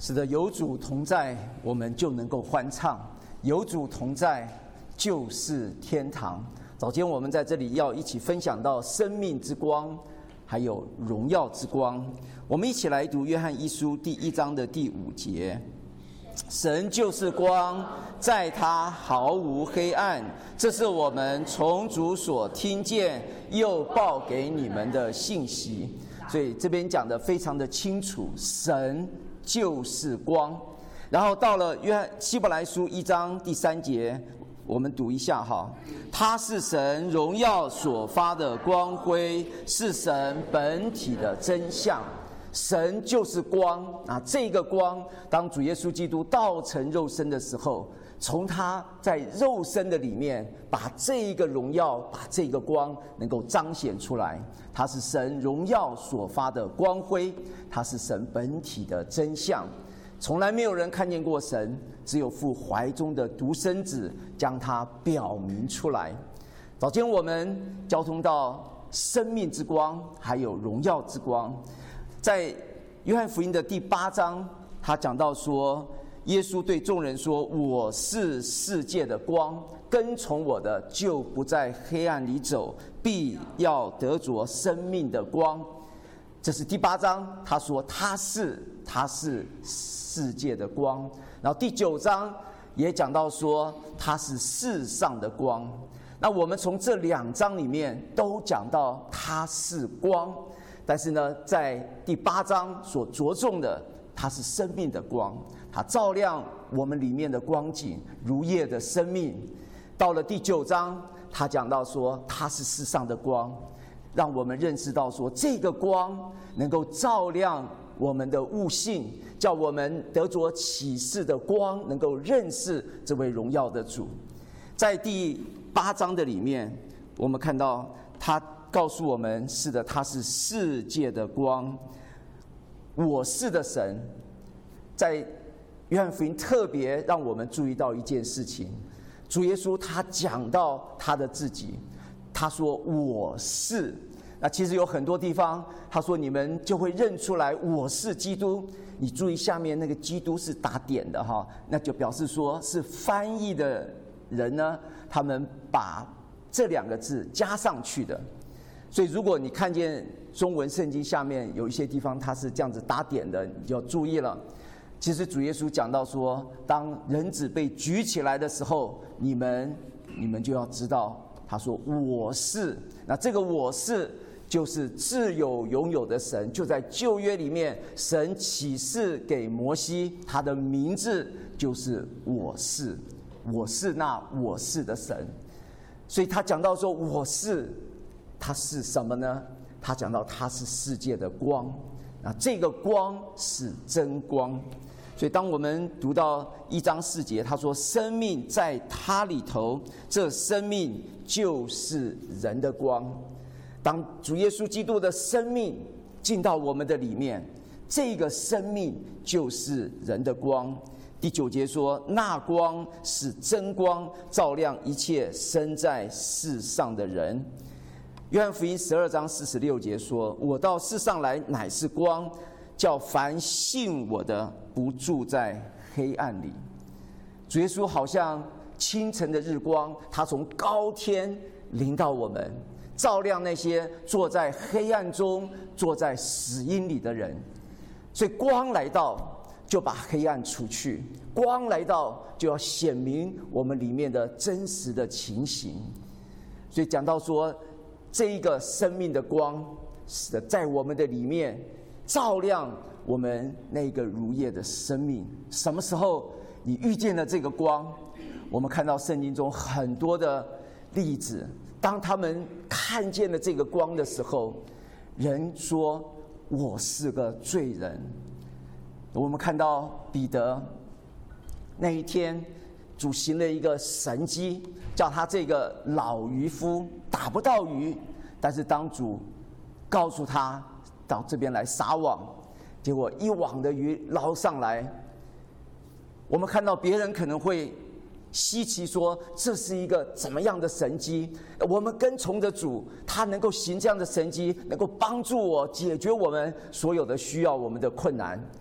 是的，有主同在，我们就能够欢唱；有主同在，就是天堂。早间我们在这里要一起分享到生命之光，还有荣耀之光。我们一起来读约翰一书第1章的第5节。神就是光，在他毫无黑暗，这是我们从主所听见又报给你们的信息。所以这边讲得非常的清楚，神就是光。然后到了希伯来书1章第3节，我们读一下哈。他是神荣耀所发的光辉，是神本体的真相。神就是光啊！这个光，当主耶稣基督道成肉身的时候，从他在肉身的里面，把这一个荣耀，把这个光能够彰显出来。他是神荣耀所发的光辉，他是神本体的真相。从来没有人看见过神，只有父怀中的独生子将他表明出来。早间我们交通到生命之光，还有荣耀之光。在约翰福音的第8章，他讲到说，耶稣对众人说：“我是世界的光，跟从我的就不在黑暗里走，必要得着生命的光。”这是第8章，他说他是世界的光。然后第9章也讲到说他是世上的光。那我们从这2章里面都讲到他是光。但是呢，在第8章所着重的，它是生命的光，它照亮我们里面的光景，如夜的生命。到了第9章，他讲到说，它是世上的光，让我们认识到说，这个光能够照亮我们的悟性，叫我们得着启示的光，能够认识这位荣耀的主。在第8章的里面，我们看到他告诉我们，是的，他是世界的光，我是的神。在约翰福音特别让我们注意到一件事情，主耶稣他讲到他的自己，他说我是。那其实有很多地方他说你们就会认出来我是基督。你注意下面那个基督是打点的哈，那就表示说是翻译的人呢，他们把这2个字加上去的。所以如果你看见中文圣经下面有一些地方它是这样子打点的，你就要注意了。其实主耶稣讲到说，当人子被举起来的时候，你们就要知道，他说我是。那这个我是就是自有永有的神，就在旧约里面，神启示给摩西，他的名字就是我是，我是那我是的神。所以他讲到说我是，他是什么呢？他讲到他是世界的光，那这个光是真光。所以当我们读到1章4节，他说生命在他里头，这生命就是人的光。当主耶稣基督的生命进到我们的里面，这个生命就是人的光。第9节说，那光是真光，照亮一切生在世上的人。约翰福音12章46节说，我到世上来乃是光，叫凡信我的不住在黑暗里。主耶稣好像清晨的日光，他从高天临到我们，照亮那些坐在黑暗中、坐在死荫里的人。所以光来到，就把黑暗除去；光来到，就要显明我们里面的真实的情形。所以讲到说，这一个生命的光，是的，在我们的里面照亮我们那个如夜的生命。什么时候你遇见了这个光？我们看到圣经中很多的例子，当他们看见了这个光的时候，人说我是个罪人。我们看到彼得那一天，主行了一个神迹，叫他这个老渔夫打不到鱼，但是当主告诉他到这边来撒网，结果一网的鱼捞上来。我们看到别人可能会稀奇说，这是一个怎么样的神迹？我们跟从着主，他能够行这样的神迹，能够帮助我解决我们所有的需要，我们的困难。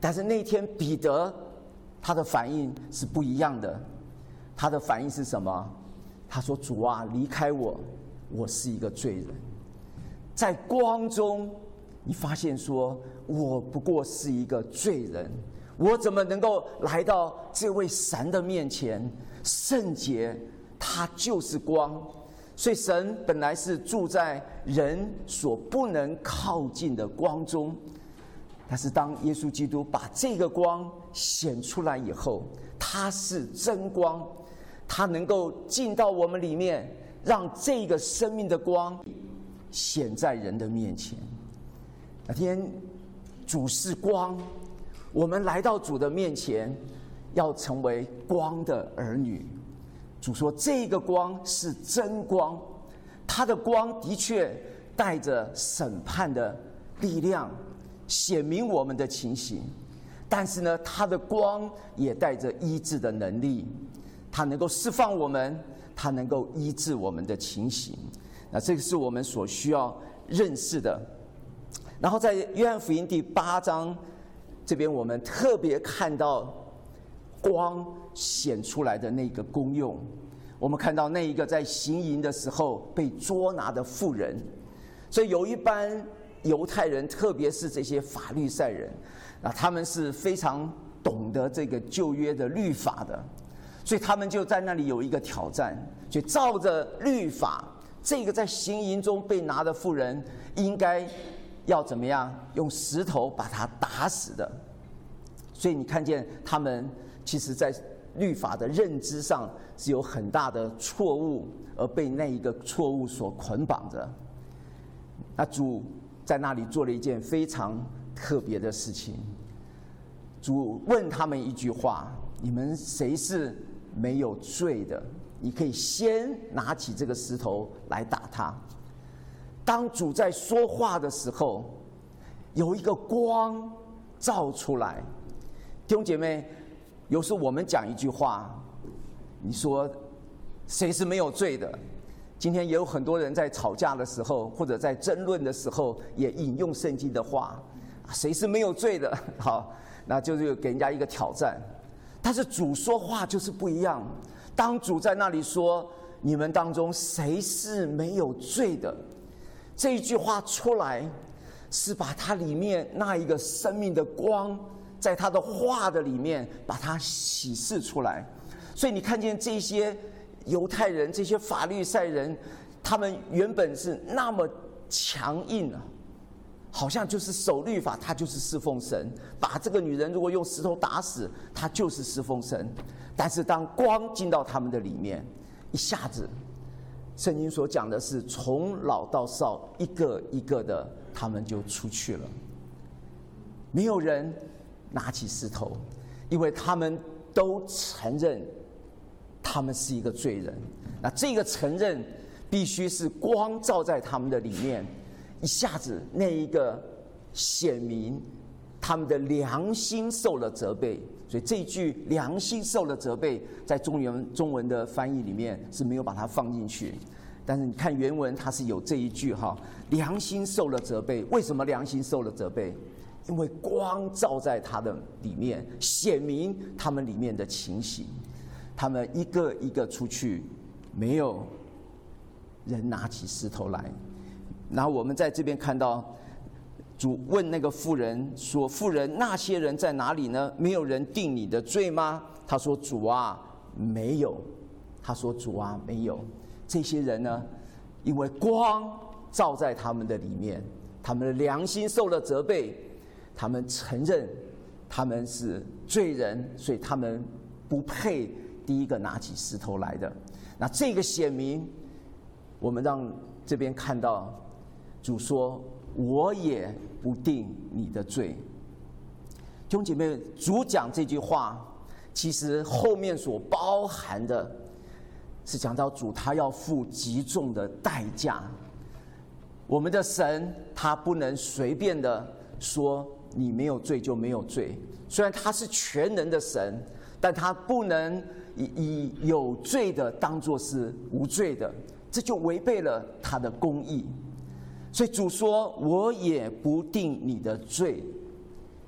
但是那天彼得他的反应是不一样的，他的反应是什么？他说：“主啊，离开我，我是一个罪人。”在光中，你发现说，我不过是一个罪人，我怎么能够来到这位神的面前？圣洁，他就是光。所以神本来是住在人所不能靠近的光中，但是当耶稣基督把这个光显出来以后，他是真光，他能够进到我们里面，让这个生命的光显在人的面前。那天主是光，我们来到主的面前，要成为光的儿女。主说这个光是真光，他的光的确带着审判的力量，显明我们的情形，但是呢，他的光也带着医治的能力，他能够释放我们，他能够医治我们的情形。那这个是我们所需要认识的。然后在约翰福音第8章这边，我们特别看到光显出来的那个功用。我们看到那一个在行淫的时候被捉拿的妇人，所以有一班犹太人，特别是这些法律赛人，他们是非常懂得这个旧约的律法的，所以他们就在那里有一个挑战，就照着律法，这个在行淫中被拿的妇人应该要怎么样？用石头把他打死的。所以你看见他们其实在律法的认知上是有很大的错误，而被那一个错误所捆绑着。那主在那里做了一件非常特别的事情。主问他们一句话：你们谁是没有罪的？你可以先拿起这个石头来打他。当主在说话的时候，有一个光照出来。弟兄姐妹，有时候我们讲一句话，你说谁是没有罪的？今天也有很多人在吵架的时候，或者在争论的时候，也引用圣经的话，谁是没有罪的？好，那就是给人家一个挑战。但是主说话就是不一样。当主在那里说：你们当中谁是没有罪的？这一句话出来，是把它里面那一个生命的光，在他的话的里面把它启示出来。所以你看见这些犹太人，这些法律赛人，他们原本是那么强硬啊，好像就是守律法，他就是侍奉神，把这个女人如果用石头打死，他就是侍奉神。但是当光进到他们的里面，一下子圣经所讲的是从老到少，一个一个的他们就出去了，没有人拿起石头，因为他们都承认他们是一个罪人。那这个承认必须是光照在他们的里面，一下子那一个显明他们的良心受了责备。所以这一句良心受了责备，在中文的翻译里面是没有把它放进去，但是你看原文它是有这一句哈，良心受了责备。为什么良心受了责备？因为光照在他的里面，显明他们里面的情形。他们一个一个出去，没有人拿起石头来。然后我们在这边看到主问那个妇人说：妇人，那些人在哪里呢？没有人定你的罪吗？他说：主啊，没有。他说：主啊，没有。这些人呢，因为光照在他们的里面，他们的良心受了责备，他们承认他们是罪人，所以他们不配第一个拿起石头来的。那这个显明，我们让这边看到主说：我也不定你的罪。弟兄姐妹，主讲这句话，其实后面所包含的是讲到主他要付极重的代价。我们的神他不能随便的说你没有罪就没有罪，虽然他是全能的神，但他不能以有罪的当作是无罪的，这就违背了他的公义。所以主说：我也不定你的罪。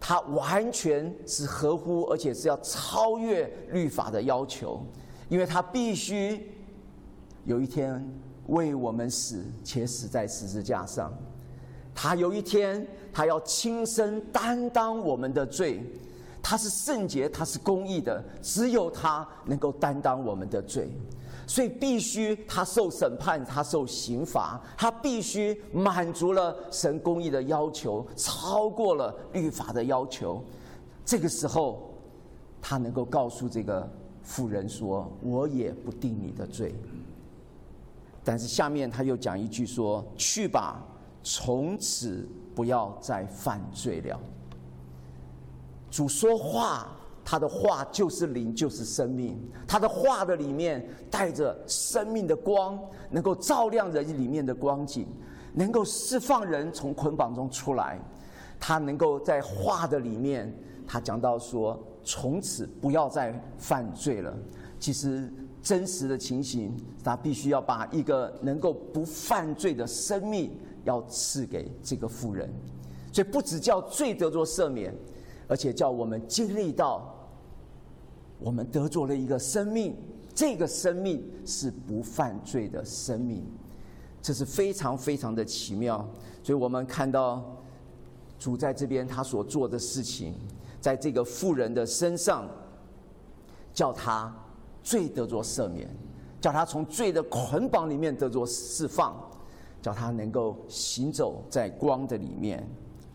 他完全是合乎，而且是要超越律法的要求，因为他必须有一天为我们死，且死在十字架上。他有一天，他要亲身担当我们的罪。他是圣洁，他是公义的，只有他能够担当我们的罪。所以必须他受审判，他受刑罚，他必须满足了神公义的要求，超过了律法的要求。这个时候，他能够告诉这个妇人说：“我也不定你的罪。”但是下面他又讲一句说：“去吧，从此不要再犯罪了。”主说话，他的话就是灵，就是生命。他的话的里面带着生命的光，能够照亮人里面的光景，能够释放人从捆绑中出来。他能够在话的里面，他讲到说，从此不要再犯罪了。其实真实的情形，他必须要把一个能够不犯罪的生命要赐给这个妇人。所以不只叫罪得着赦免，而且叫我们经历到我们得着了一个生命，这个生命是不犯罪的生命。这是非常非常的奇妙。所以我们看到主在这边他所做的事情，在这个妇人的身上，叫他罪得着赦免，叫他从罪的捆绑里面得着释放，叫他能够行走在光的里面。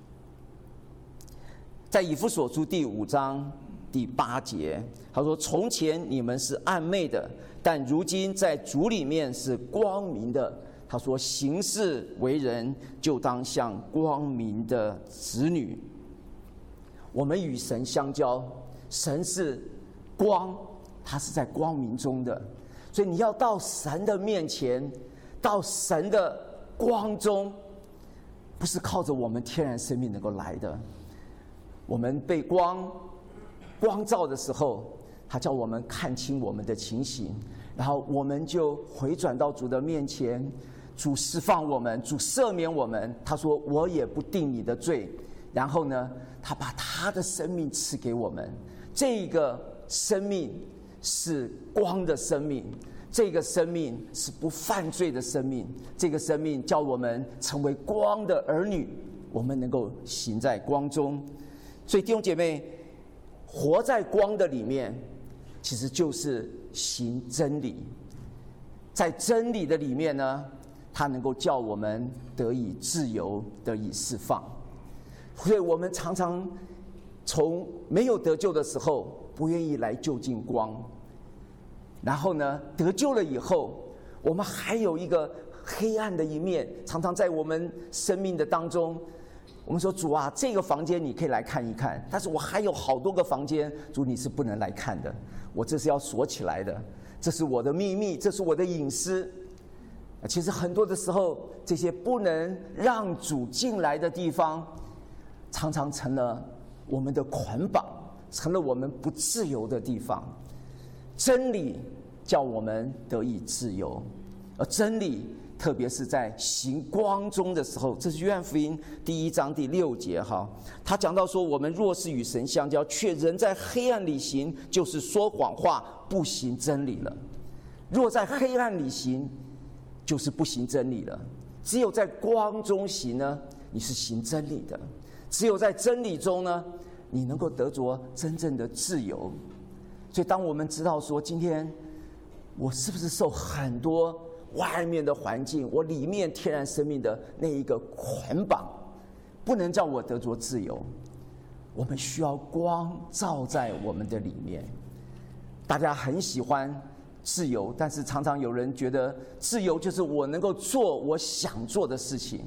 在以弗所书第5章第8节，他说：“从前你们是暗昧的，但如今在主里面是光明的。”他说：“行事为人，就当像光明的子女。”我们与神相交，神是光，他是在光明中的，所以你要到神的面前，到神的光中，不是靠着我们天然生命能够来的。我们被光照的时候，他叫我们看清我们的情形，然后我们就回转到主的面前，主释放我们，主赦免我们。他说：“我也不定你的罪。”然后呢，他把他的生命赐给我们。这个生命是光的生命，这个生命是不犯罪的生命，这个生命叫我们成为光的儿女，我们能够行在光中。所以弟兄姐妹，活在光的里面，其实就是行真理。在真理的里面呢，它能够叫我们得以自由，得以释放。所以我们常常从没有得救的时候，不愿意来就近光，然后呢，得救了以后，我们还有一个黑暗的一面，常常在我们生命的当中。我们说：“主啊，这个房间你可以来看一看，但是我还有好多个房间，主你是不能来看的，我这是要锁起来的，这是我的秘密，这是我的隐私。”其实很多的时候，这些不能让主进来的地方，常常成了我们的捆绑，成了我们不自由的地方。真理叫我们得以自由，而真理特别是在行光中的时候，这是约翰福音第1章第6节哈。他讲到说，我们若是与神相交，却仍在黑暗里行，就是说谎话，不行真理了。若在黑暗里行，就是不行真理了。只有在光中行呢，你是行真理的。只有在真理中呢，你能够得着真正的自由。所以当我们知道说，今天我是不是受很多外面的环境，我里面天然生命的那一个捆绑，不能叫我得着自由。我们需要光照在我们的里面。大家很喜欢自由，但是常常有人觉得自由就是我能够做我想做的事情。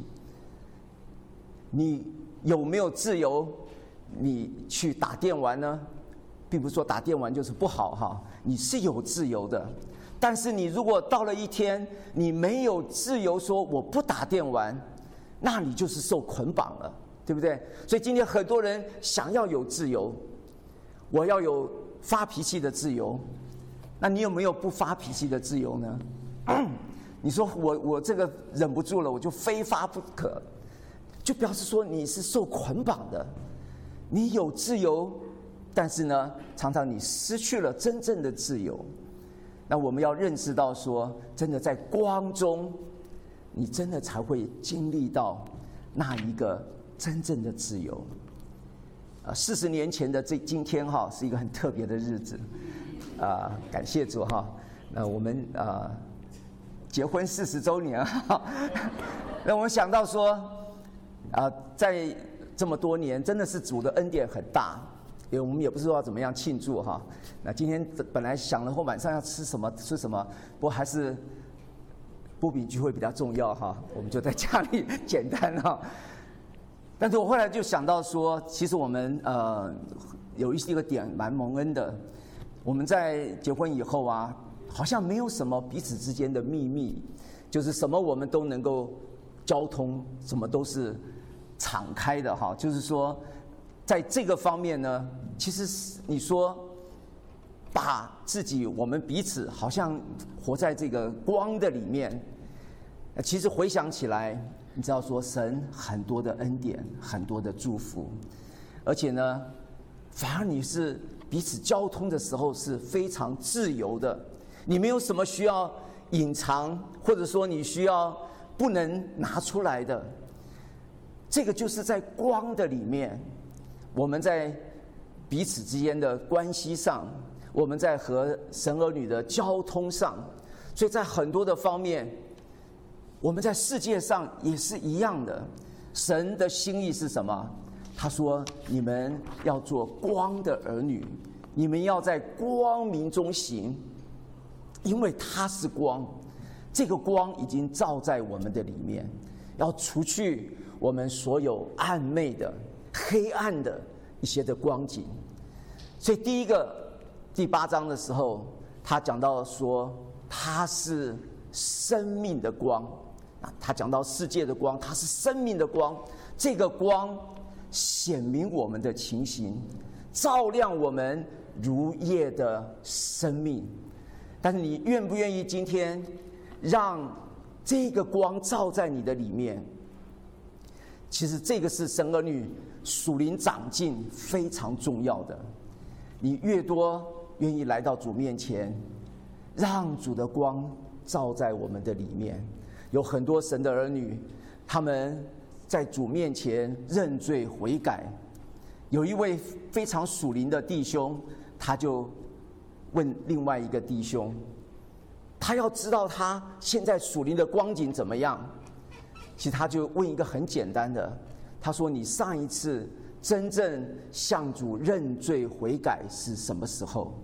你有没有自由？你去打电玩呢？并不是说打电玩就是不好哈，你是有自由的。但是你如果到了一天你没有自由，说我不打电玩，那你就是受捆绑了，对不对？所以今天很多人想要有自由，我要有发脾气的自由，那你有没有不发脾气的自由呢？你说我这个忍不住了，我就非发不可，就表示说你是受捆绑的。 你有自由，但是呢，常常你失去了真正的自由。那我们要认识到说，真的在光中，你真的才会经历到那一个真正的自由。40年前的今天哈，是一个很特别的日子，感谢主哈。那我们结婚40周年哈，那我们想到说，在这么多年，真的是主的恩典很大，因为我们也不知道怎么样庆祝哈。那今天本来想了后晚上要吃什么，不过还是波比聚会比较重要哈，我们就在家里简单哈。但是我后来就想到说，其实我们有一个点蛮蒙恩的，我们在结婚以后啊，好像没有什么彼此之间的秘密，就是什么我们都能够交通，什么都是敞开的哈。就是说，在这个方面呢，其实你说把自己我们彼此好像活在这个光的里面，其实回想起来。你知道说神很多的恩典，很多的祝福，而且呢，反而你是彼此交通的时候是非常自由的，你没有什么需要隐藏，或者说你需要不能拿出来的。这个就是在光的里面，我们在彼此之间的关系上，我们在和神儿女的交通上，所以在很多的方面。我们在世界上也是一样的，神的心意是什么？他说：“你们要做光的儿女，你们要在光明中行，因为他是光，这个光已经照在我们的里面，要除去我们所有暗昧的、黑暗的一些的光景。”所以第8章的时候，他讲到说，他是生命的光。他讲到世界的光，它是生命的光，这个光显明我们的情形，照亮我们如夜的生命。但是你愿不愿意今天让这个光照在你的里面？其实这个是神儿女属灵长进非常重要的。你越多愿意来到主面前，让主的光照在我们的里面。有很多神的儿女，他们在主面前认罪悔改。有一位非常属灵的弟兄，他就问另外一个弟兄，他要知道他现在属灵的光景怎么样。其实他就问一个很简单的，他说：“你上一次真正向主认罪悔改是什么时候？”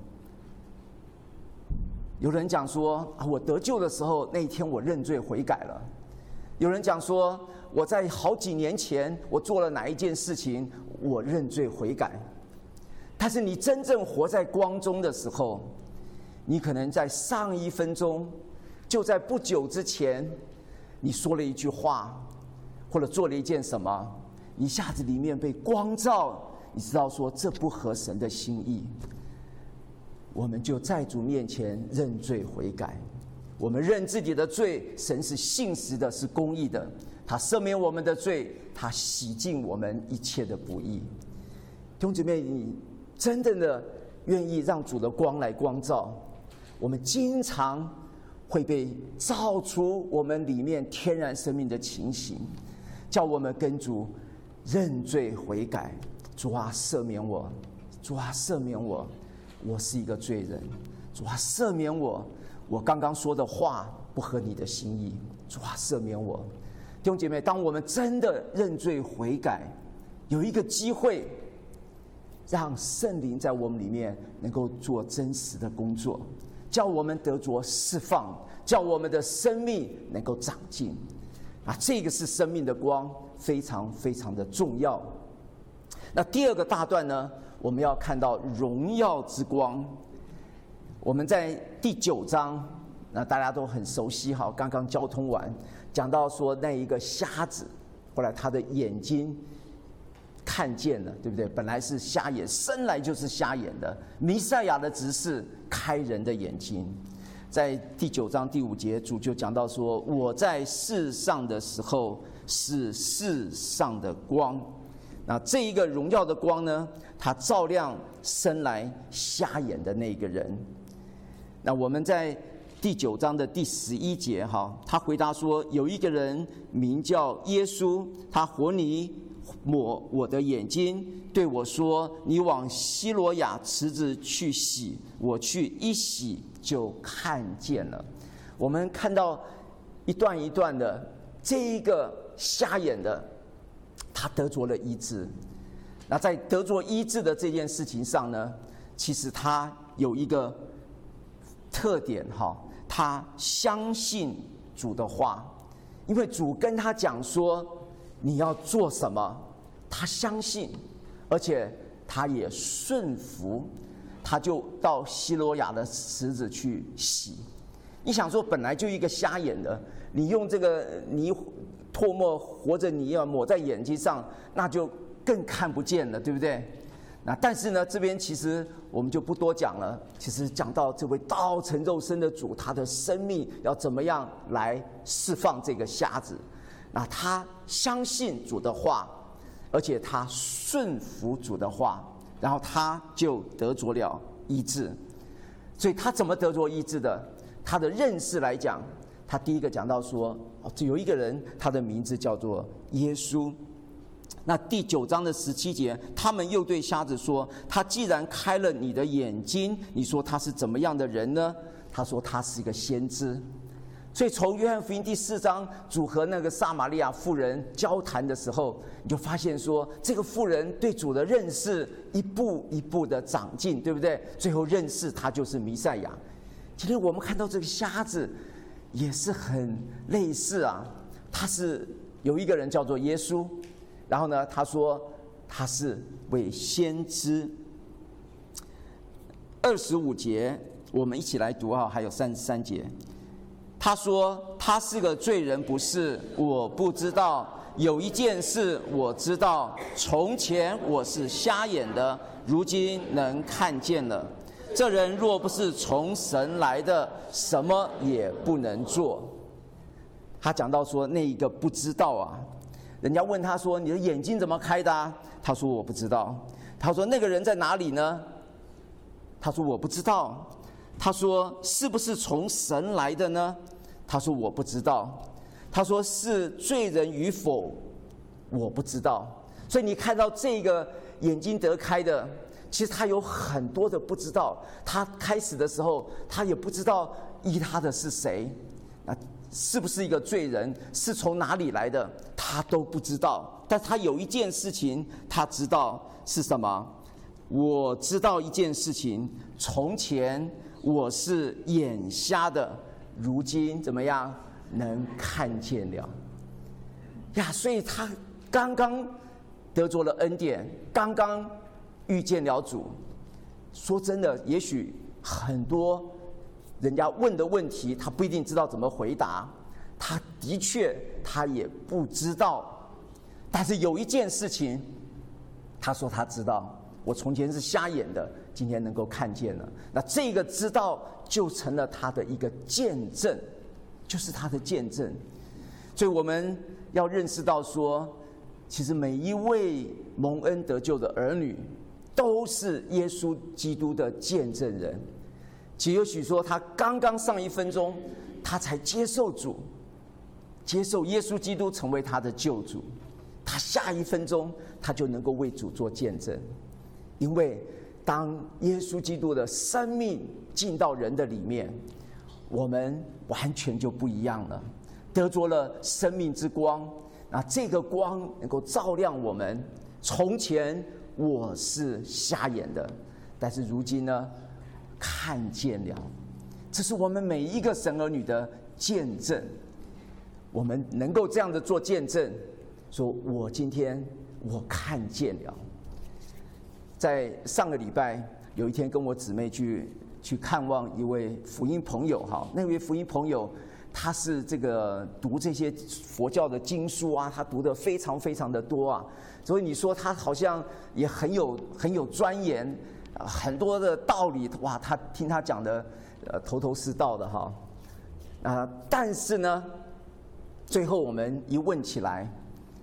有人讲说我得救的时候那一天我认罪悔改了。有人讲说我在好几年前我做了哪一件事情我认罪悔改。但是你真正活在光中的时候，你可能在上1分钟，就在不久之前，你说了一句话，或者做了一件什么，一下子里面被光照，你知道说这不合神的心意。我们就在主面前认罪悔改，我们认自己的罪，神是信实的，是公义的，他赦免我们的罪，他洗净我们一切的不义。弟兄姐妹，你真正的愿意让主的光来光照，我们经常会被照出我们里面天然生命的情形，叫我们跟主认罪悔改。主啊，赦免我！主啊，赦免我！我是一个罪人，主啊，赦免我！我刚刚说的话不合你的心意，主啊，赦免我！弟兄姐妹，当我们真的认罪悔改，有一个机会，让圣灵在我们里面能够做真实的工作，叫我们得着释放，叫我们的生命能够长进。这个是生命的光，非常非常的重要。那第2个大段呢，我们要看到荣耀之光。我们在第9章，那大家都很熟悉哈，刚刚交通完，讲到说那一个瞎子，后来他的眼睛看见了，对不对？本来是瞎眼，生来就是瞎眼的。弥赛亚的执事开人的眼睛。在第9章第5节，主就讲到说：“我在世上的时候是世上的光。” 那这一个荣耀的光呢，它照亮生来瞎眼的那个人。那我们在第9章的第11节他回答说，有一个人名叫耶稣，他活泥抹我的眼睛，对我说，你往西罗亚池子去洗。我去一洗，就看见了。我们看到一段一段的，这一个瞎眼的他得着了医治。那在得着医治的这件事情上呢，其实他有一个特点他相信主的话，因为主跟他讲说你要做什么，他相信，而且他也顺服，他就到西罗亚的池子去洗。你想说，本来就一个瞎眼的，你用这个泥唾沫或者泥抹在眼睛上，那就更看不见了，对不对？那但是呢，这边其实我们就不多讲了。其实讲到这位道成肉身的主，他的生命要怎么样来释放这个瞎子？那他相信主的话，而且他顺服主的话，然后他就得着了医治。所以他怎么得着医治的？他的认识来讲，他第一个讲到说，有一个人，他的名字叫做耶稣。那第9章的17节，他们又对瞎子说，他既然开了你的眼睛，你说他是怎么样的人呢？他说他是一个先知。所以从约翰福音第4章，主和那个撒玛利亚妇人交谈的时候，你就发现说，这个妇人对主的认识一步一步的长进，对不对？最后认识他就是弥赛亚。今天我们看到这个瞎子也是很类似他是有一个人叫做耶稣，然后呢，他说他是位先知。25节我们一起来读还有33节。他说他是个罪人，不是？我不知道。有一件事我知道，从前我是瞎眼的，如今能看见了。这人若不是从神来的，什么也不能做。他讲到说，那一个不知道人家问他说，你的眼睛怎么开的他说我不知道。他说那个人在哪里呢？他说我不知道。他说是不是从神来的呢？他说我不知道。他说是罪人与否，我不知道。所以你看到这个眼睛得开的，其实他有很多的不知道。他开始的时候，他也不知道医他的是谁，是不是一个罪人，是从哪里来的，他都不知道。但他有一件事情他知道是什么？我知道一件事情，从前我是眼瞎的，如今怎么样能看见了所以他刚刚得着了恩典，刚刚遇见了主。说真的，也许很多人家问的问题，他不一定知道怎么回答，他的确他也不知道。但是有一件事情，他说他知道，我从前是瞎眼的，今天能够看见了。那这个知道就成了他的一个见证，就是他的见证。所以我们要认识到说，其实每一位蒙恩得救的儿女都是耶稣基督的见证人。其实也许说他刚刚上1分钟他才接受主，接受耶稣基督成为他的救主，他下1分钟他就能够为主做见证。因为当耶稣基督的生命进到人的里面，我们完全就不一样了，得着了生命之光。那这个光能够照亮我们。从前我是瞎眼的，但是如今呢，看见了。这是我们每一个神儿女的见证。我们能够这样的做见证，说我今天我看见了。在上个礼拜有一天跟我姊妹去看望一位福音朋友那位福音朋友他是这个读这些佛教的经书他读得非常非常的多所以你说他好像也很有钻研很多的道理他听他讲的头头是道的但是呢，最后我们一问起来，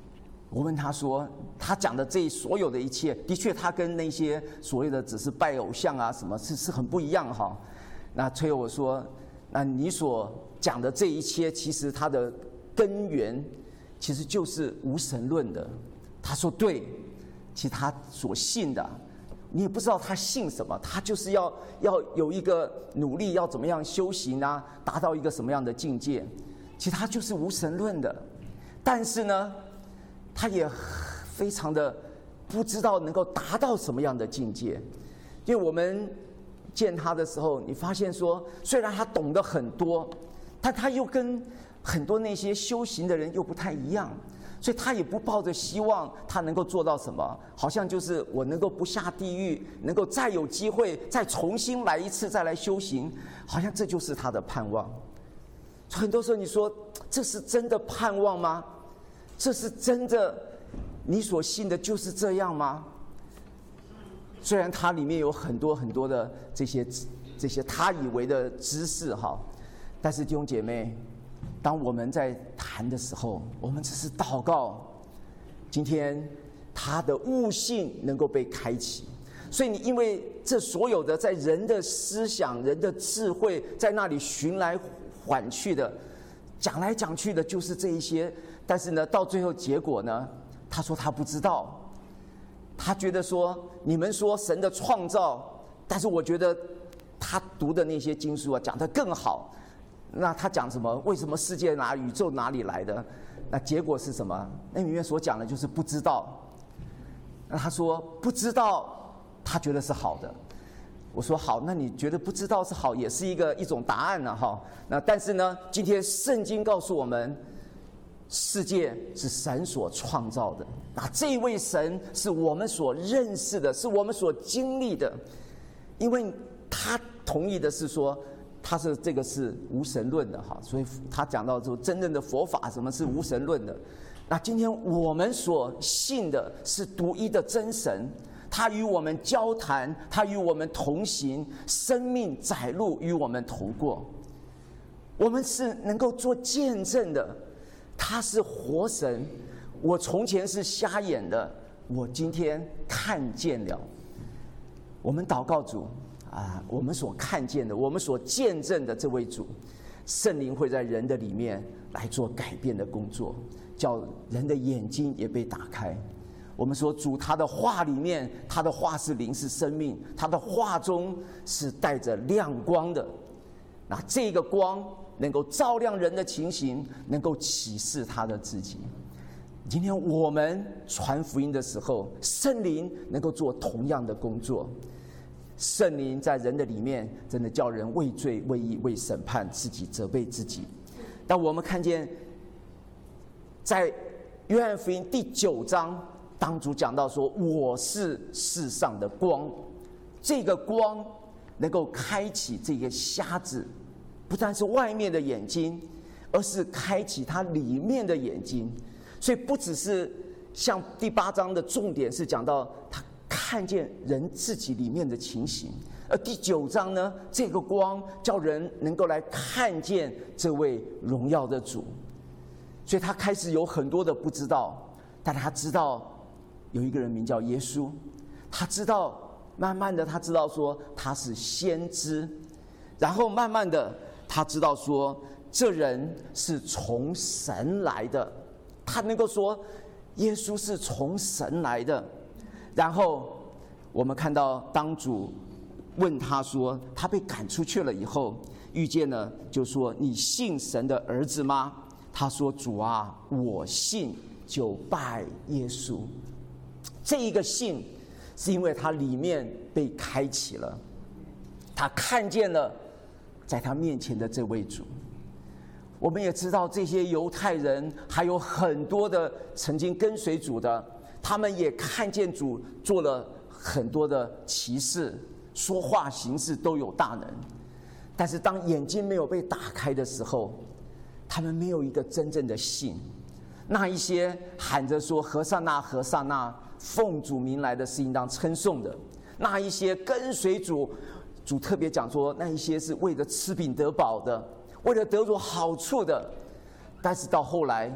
我问他说，他讲的这所有的一切，的确他跟那些所谓的只是拜偶像啊什么是很不一样哈。那崔友我说，那你所讲的这一切，其实它的根源其实就是无神论的。他说对，其实他所信的，你也不知道他信什么，他就是要有一个努力，要怎么样修行啊，达到一个什么样的境界，其实他就是无神论的。但是呢，他也非常的不知道能够达到什么样的境界，因为我们见他的时候，你发现说，虽然他懂得很多，但他又跟很多那些修行的人又不太一样，所以他也不抱着希望他能够做到什么，好像就是我能够不下地狱，能够再有机会再重新来一次再来修行，好像这就是他的盼望。很多时候你说这是真的盼望吗？这是真的你所信的就是这样吗？虽然它里面有很多很多的这些他以为的知识哈，但是弟兄姐妹，当我们在谈的时候，我们只是祷告，今天他的悟性能够被开启。所以你因为这所有的在人的思想、人的智慧在那里寻来缓去的，讲来讲去的就是这一些，但是呢，到最后结果呢，他说他不知道。他觉得说，你们说神的创造，但是我觉得他读的那些经书啊，讲得更好。那他讲什么？为什么世界宇宙哪里来的？那结果是什么？那里面所讲的就是不知道。那他说不知道，他觉得是好的。我说好，那你觉得不知道是好，也是一种答案呢哈。那但是呢，今天圣经告诉我们，世界是神所创造的，那这一位神是我们所认识的，是我们所经历的，因为他同意的是说，他是这个是无神论的哈，所以他讲到说真正的佛法什么是无神论的。那今天我们所信的是独一的真神，他与我们交谈，他与我们同行，生命载路与我们同过，我们是能够做见证的。他是活神，我从前是瞎眼的，我今天看见了。我们祷告主啊，我们所看见的，我们所见证的这位主，圣灵会在人的里面来做改变的工作，叫人的眼睛也被打开。我们说主他的话里面，他的话是灵是生命，他的话中是带着亮光的，那这个光能够照亮人的情形，能够启示他的自己。今天我们传福音的时候，圣灵能够做同样的工作。圣灵在人的里面，真的叫人为罪、为义、为审判自己，责备自己。但我们看见，在约翰福音第9章，当主讲到说：“我是世上的光。”这个光能够开启这个瞎子。不但是外面的眼睛，而是开启他里面的眼睛。所以不只是像第8章的重点是讲到他看见人自己里面的情形，而第9章呢，这个光叫人能够来看见这位荣耀的主。所以他开始有很多的不知道，但他知道有一个人名叫耶稣，他知道，慢慢的他知道说他是先知，然后慢慢的他知道说这人是从神来的，他能够说耶稣是从神来的。然后我们看到当主问他说，他被赶出去了以后，遇见了就说：“你信神的儿子吗？”他说：“主啊，我信。”就拜耶稣。这一个信是因为他里面被开启了，他看见了在他面前的这位主。我们也知道这些犹太人还有很多的曾经跟随主的，他们也看见主做了很多的奇事，说话行事都有大能。但是当眼睛没有被打开的时候，他们没有一个真正的信。那一些喊着说何塞那何塞那，奉主名来的是应当称颂的，那一些跟随主，主特别讲说那一些是为了吃饼得饱的，为了得着好处的。但是到后来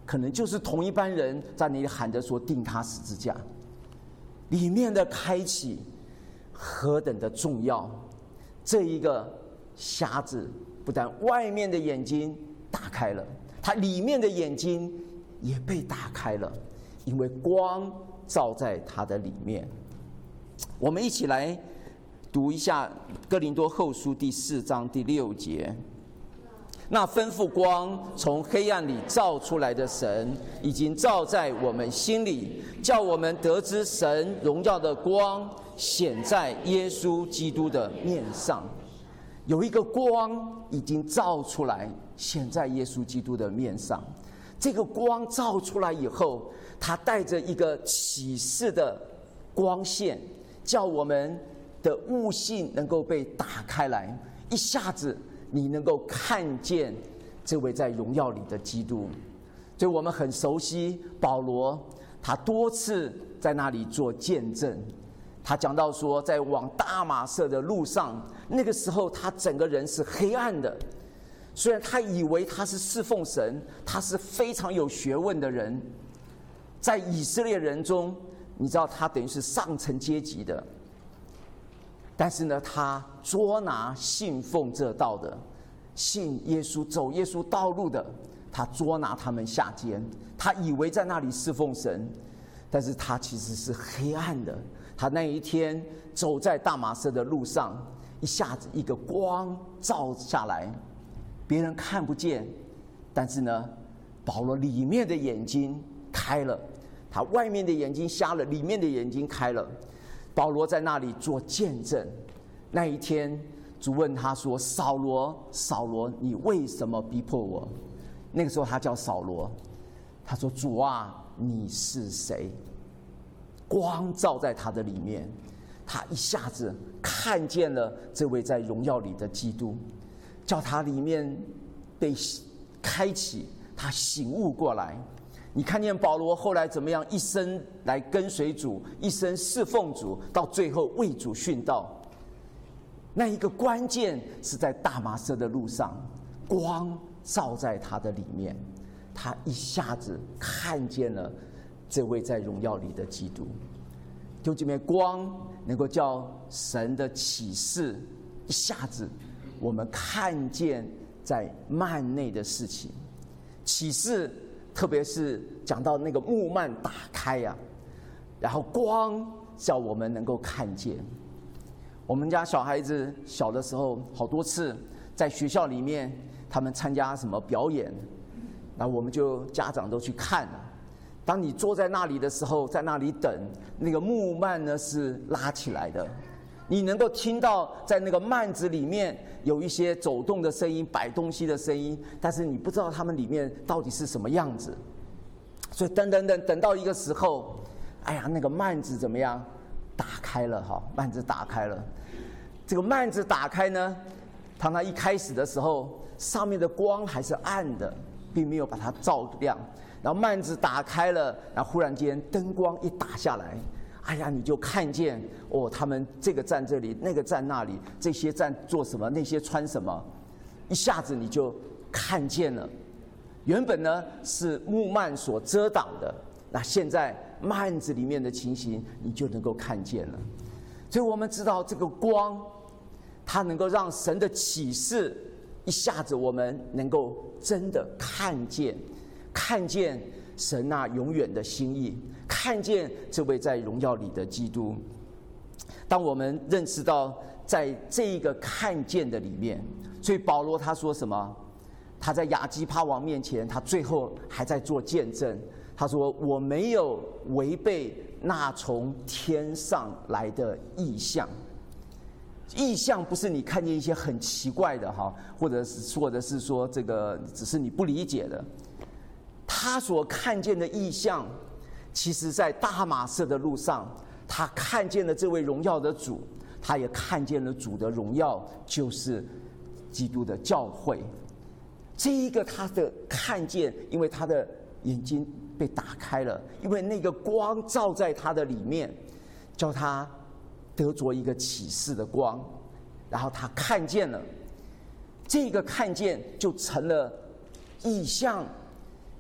可能就是同一班人在那里喊着说钉他十字架。里面的开启何等的重要！这一个瞎子不但外面的眼睛打开了，他里面的眼睛也被打开了，因为光照在他的里面。我们一起来读一下哥林多后书第4章第6节。那吩咐光从黑暗里照出来的神，已经照在我们心里，叫我们得知神荣耀的光显在耶稣基督的面上。有一个光已经照出来，显在耶稣基督的面上。这个光照出来以后，它带着一个启示的光线，叫我们的悟性能够被打开来，一下子你能够看见这位在荣耀里的基督。所以我们很熟悉保罗，他多次在那里做见证。他讲到说，在往大马色的路上，那个时候他整个人是黑暗的。虽然他以为他是侍奉神，他是非常有学问的人，在以色列人中，你知道他等于是上层阶级的。但是呢，他捉拿信奉这道的，信耶稣、走耶稣道路的，他捉拿他们下监。他以为在那里侍奉神，但是他其实是黑暗的。他那一天走在大马色的路上，一下子一个光照下来，别人看不见，但是呢，保罗里面的眼睛开了，他外面的眼睛瞎了，里面的眼睛开了。保罗在那里做见证。那一天，主问他说：“扫罗，扫罗，你为什么逼迫我？”那个时候他叫扫罗。他说：“主啊，你是谁？”光照在他的里面，他一下子看见了这位在荣耀里的基督，叫他里面被开启，他醒悟过来。你看见保罗后来怎么样，一生来跟随主，一生侍奉主，到最后为主殉道。那一个关键是在大马色的路上，光照在他的里面，他一下子看见了这位在荣耀里的基督。弟兄姐妹，光能够叫神的启示一下子我们看见在幔内的事情。启示特别是讲到那个幕幔打开啊，然后光叫我们能够看见。我们家小孩子小的时候，好多次在学校里面他们参加什么表演，然后我们就家长都去看。当你坐在那里的时候，在那里等，那个幕幔呢是拉起来的，你能够听到在那个幔子里面有一些走动的声音、摆东西的声音，但是你不知道他们里面到底是什么样子。所以等到一个时候，哎呀，那个幔子怎么样？打开了哈，幔子打开了。这个幔子打开呢，当它一开始的时候，上面的光还是暗的，并没有把它照亮。然后幔子打开了，然后忽然间灯光一打下来，哎呀，你就看见哦，他们这个站这里，那个站那里，这些站做什么，那些穿什么，一下子你就看见了。原本呢是幕幔所遮挡的，那现在幔子里面的情形你就能够看见了。所以我们知道这个光，它能够让神的启示一下子我们能够真的看见神那永远的心意，看见这位在荣耀里的基督。当我们认识到在这一个看见的里面，所以保罗他说什么？他在亚基帕王面前，他最后还在做见证。他说：“我没有违背那从天上来的异象。”异象不是你看见一些很奇怪的哈，或者是说这个只是你不理解的。他所看见的异象，其实在大马色的路上，他看见了这位荣耀的主，他也看见了主的荣耀，就是基督的教会。这一个他的看见，因为他的眼睛被打开了，因为那个光照在他的里面，叫他得着一个启示的光，然后他看见了，这个看见就成了异象，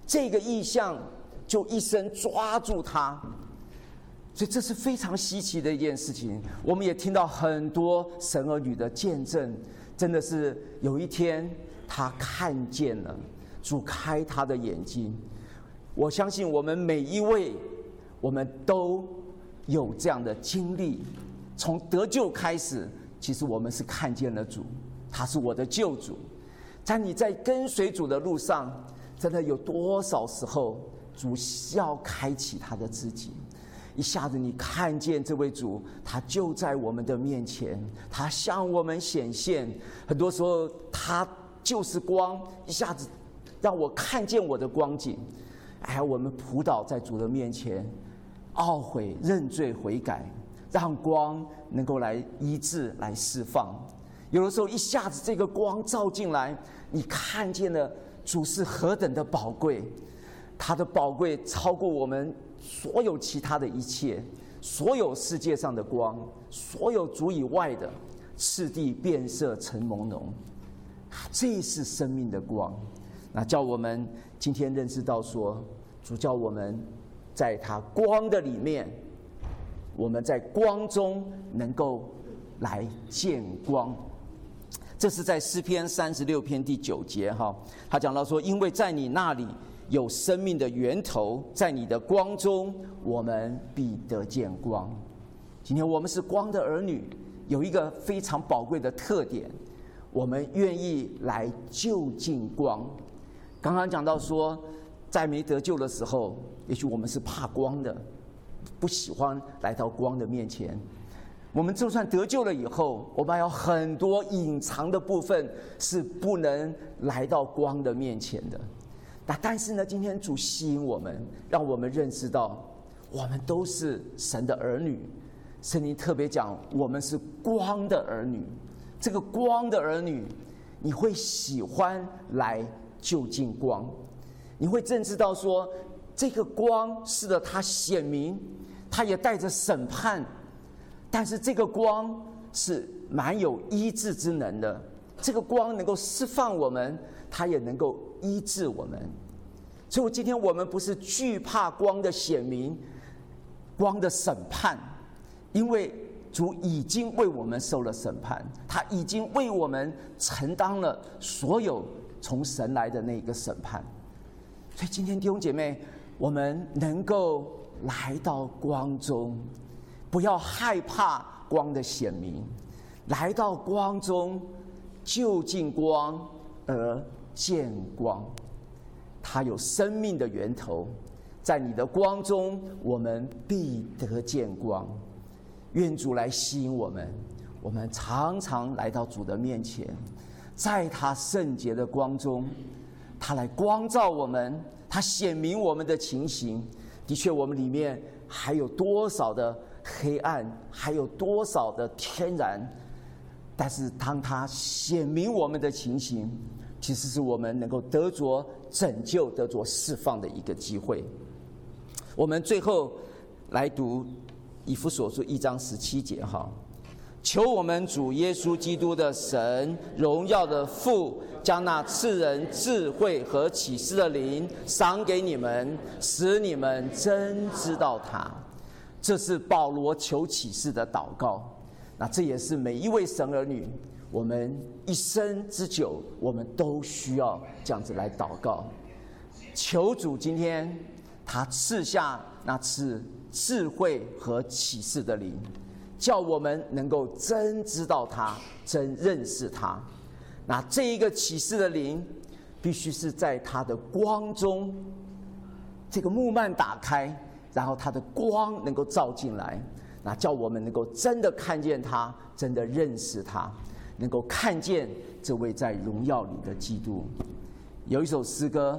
这个意象就一生抓住他。所以这是非常稀奇的一件事情。我们也听到很多神儿女的见证，真的是有一天他看见了，主开他的眼睛。我相信我们每一位，我们都有这样的经历。从得救开始，其实我们是看见了主，他是我的救主。在你在跟随主的路上，真的有多少时候主要开启他的自己，一下子你看见这位主，他就在我们的面前，他向我们显现。很多时候他就是光，一下子让我看见我的光景。我们仆倒在主的面前，懊悔认罪悔改，让光能够来医治来释放。有的时候一下子这个光照进来，你看见了主是何等的宝贵，他的宝贵超过我们所有其他的一切，所有世界上的光，所有主以外的，赤地变色成朦胧。这是生命的光。那叫我们今天认识到说，主叫我们在他光的里面，我们在光中能够来见光。这是在诗篇36篇第9节他讲到说，因为在你那里有生命的源头，在你的光中我们必得见光。今天我们是光的儿女，有一个非常宝贵的特点，我们愿意来就近光。刚刚讲到说，在没得救的时候，也许我们是怕光的，不喜欢来到光的面前。我们就算得救了以后，我们还有很多隐藏的部分是不能来到光的面前的。但是呢，今天主吸引我们，让我们认识到我们都是神的儿女。圣经特别讲，我们是光的儿女。这个光的儿女，你会喜欢来就近光，你会认知到说，这个光是的，它显明，它也带着审判，但是这个光是蛮有医治之能的。这个光能够释放我们，它也能够医治我们。所以今天我们不是惧怕光的显明，光的审判，因为主已经为我们受了审判，他已经为我们承担了所有从神来的那个审判。所以今天弟兄姐妹，我们能够来到光中，不要害怕光的显明，来到光中就近光而见光。它有生命的源头，在你的光中我们必得见光。愿主来吸引我们，我们常常来到主的面前，在他圣洁的光中，他来光照我们，他显明我们的情形。的确，我们里面还有多少的黑暗，还有多少的天然，但是当他显明我们的情形，其实是我们能够得着拯救、得着释放的一个机会。我们最后来读以弗所书1章17节求我们主耶稣基督的神，荣耀的父，将那赐人智慧和启示的灵赏给你们，使你们真知道他。这是保罗求启示的祷告。那这也是每一位神儿女，我们一生之久，我们都需要这样子来祷告。求主今天他赐下那赐智慧和启示的灵，叫我们能够真知道他，真认识他。那这一个启示的灵必须是在他的光中，这个幕幔打开，然后他的光能够照进来，那叫我们能够真的看见他，真的认识他，能够看见这位在荣耀里的基督。有一首诗歌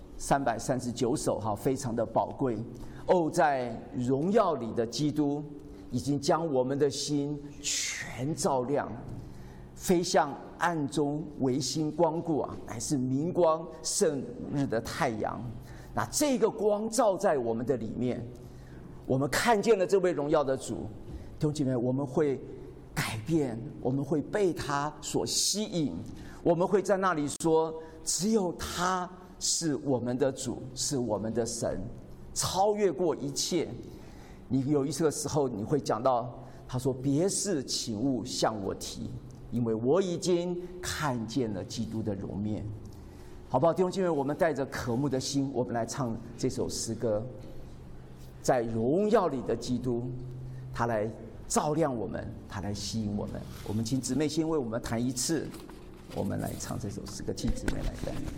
339首非常的宝贵。在荣耀里的基督已经将我们的心全照亮，非像暗中微星光顾乃是明光胜日的太阳。那这个光照在我们的里面，我们看见了这位荣耀的主。弟兄姐妹，我们会改变，我们会被他所吸引，我们会在那里说，只有他是我们的主，是我们的神，超越过一切。你有一个时候你会讲到，他说：“别事请勿向我提，因为我已经看见了基督的容面。”好不好，弟兄姐妹？我们带着渴慕的心，我们来唱这首诗歌。在荣耀里的基督，他来照亮我们，他来吸引我们。我们请姊妹先为我们弹一次，我们来唱这首诗歌，请姊妹来带领。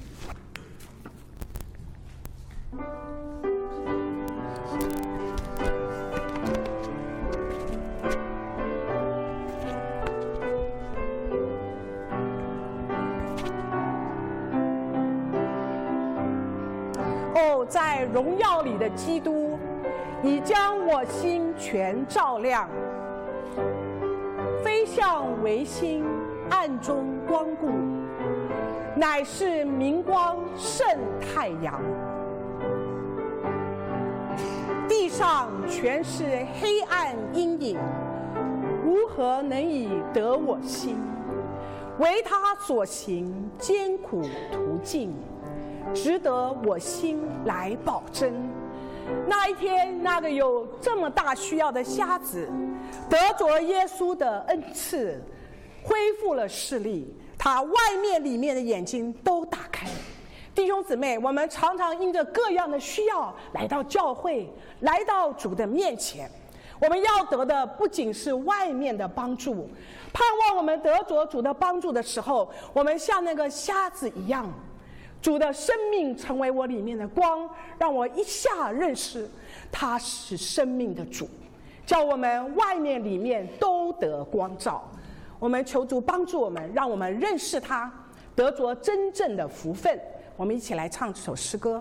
在荣耀里的基督，已将我心全照亮。飞向维新，暗中光顾，乃是明光胜太阳。地上全是黑暗阴影，如何能以得我心？为他所行艰苦途径，值得我心来保真。那一天，那个有这么大需要的瞎子，得着耶稣的恩赐，恢复了视力，他外面里面的眼睛都打开了。弟兄姊妹，我们常常因着各样的需要来到教会，来到主的面前。我们要得的不仅是外面的帮助，盼望我们得着主的帮助的时候，我们像那个瞎子一样，主的生命成为我里面的光，让我一下认识他是生命的主，叫我们外面里面都得光照。我们求主帮助我们，让我们认识他，得着真正的福分。我们一起来唱这首诗歌。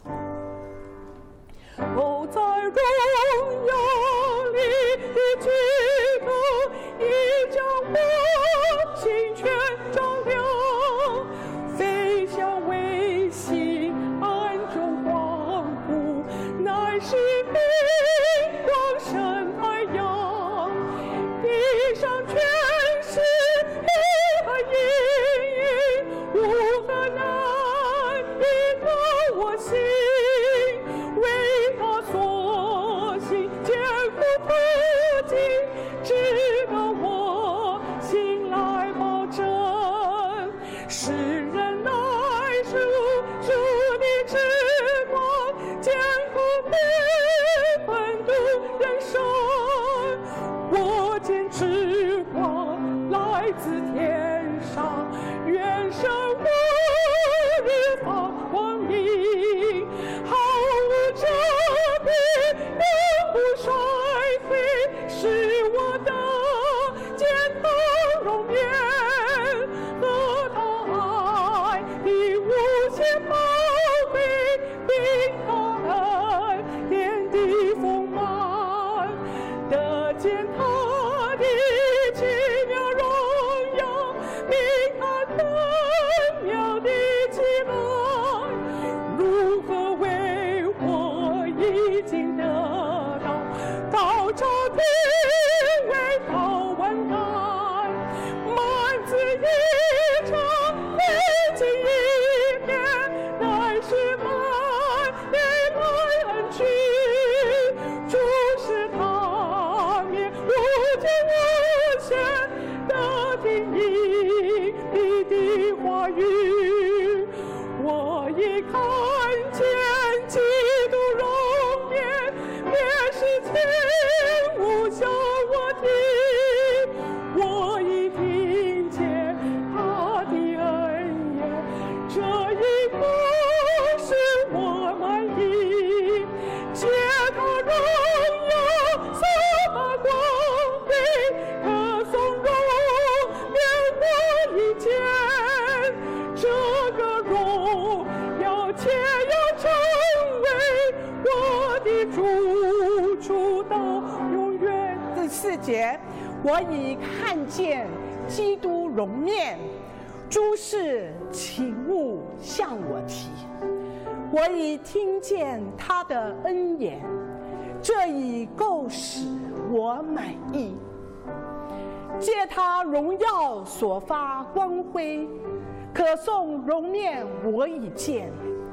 哦，在荣耀里的基督，已将我心全照亮。飞向维新，暗中光顾，乃是明光胜太阳。地上全是黑暗阴影，如何难以得我心？为他所行艰苦途径，值得我心来保证。世人乃是主的之光，艰苦的奋斗人生。我见之光来自天上，愿生我日发光明，毫无遮蔽，永不衰退，是我的肩头容颜。和他爱的无限宝贝，并他恩典的丰满，得见他的奇妙荣耀，明他恩妙的奇来，如何为我已经得到高照的为高万代，满自一场历经一片，乃是满的恩屈，注视他面无尽无限的定义你的话语。我已看见基督容颜，面是轻无向我提，我已听见他的恩言，这一刻使我满意，借他荣耀洒发光辉，可从容免我一见，这个荣耀且要成为我的主，直到永远。第4节，我已看见基督容面，诸事请勿向我提。我已听见他的恩言，这已够使我满意。借他荣耀所发光辉，可颂容面我已见，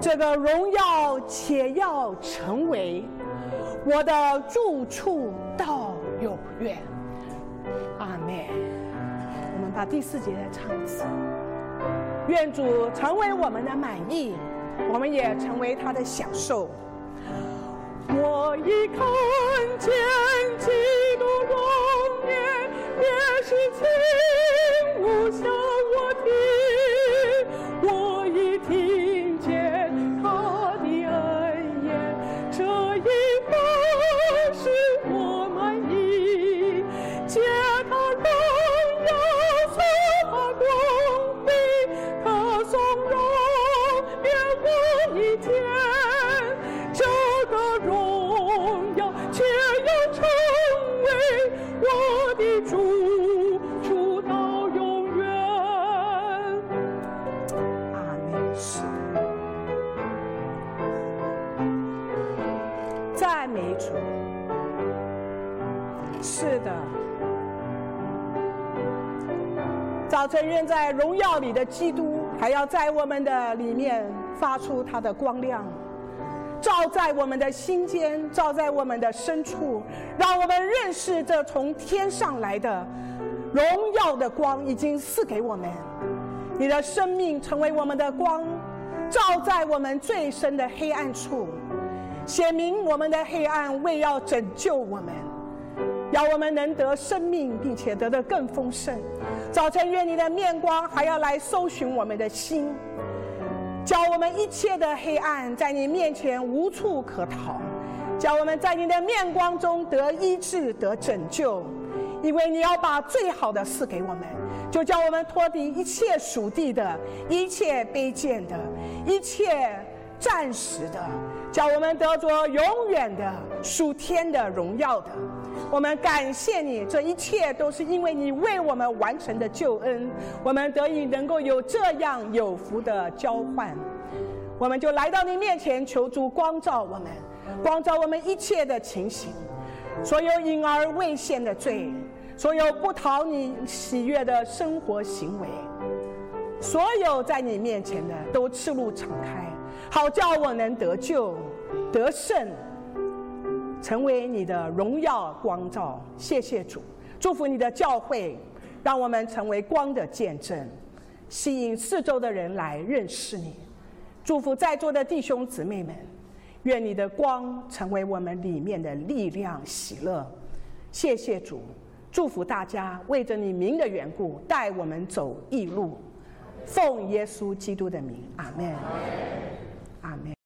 这个荣耀且要成为我的住处到永远。阿们。我们把第4节再唱一次。愿主成为我们的满意，我们也成为他的享受。我一看见基督容颜，也是轻无向我听。我一听见他的恩言，这一番使我满意。借他荣耀，赐他光辉，他从容免我一天。这个荣耀且要成为我的主，直到永远。阿们。是赞美主。是的，早晨愿在荣耀里的基督还要在我们的里面发出他的光亮，照在我们的心间，照在我们的深处，让我们认识这从天上来的荣耀的光已经赐给我们。你的生命成为我们的光，照在我们最深的黑暗处，显明我们的黑暗，为要拯救我们，要我们能得生命，并且得得更丰盛。早晨愿你的面光还要来搜寻我们的心，叫我们一切的黑暗在你面前无处可逃，叫我们在你的面光中得医治，得拯救。因为你要把最好的赐给我们，就叫我们脱离一切属地的，一切卑贱的，一切暂时的，叫我们得着永远的属天的荣耀的。我们感谢你，这一切都是因为你为我们完成的救恩，我们得以能够有这样有福的交换。我们就来到你面前，求主光照我们，光照我们一切的情形，所有隐而未现的罪，所有不讨你喜悦的生活行为，所有在你面前的都赤露敞开，好叫我能得救得胜，成为你的荣耀光照。谢谢主，祝福你的教会，让我们成为光的见证，吸引四周的人来认识你。祝福在座的弟兄姊妹们，愿你的光成为我们里面的力量喜乐。谢谢主，祝福大家为着你名的缘故带我们走义路，奉耶稣基督的名，阿们，阿们。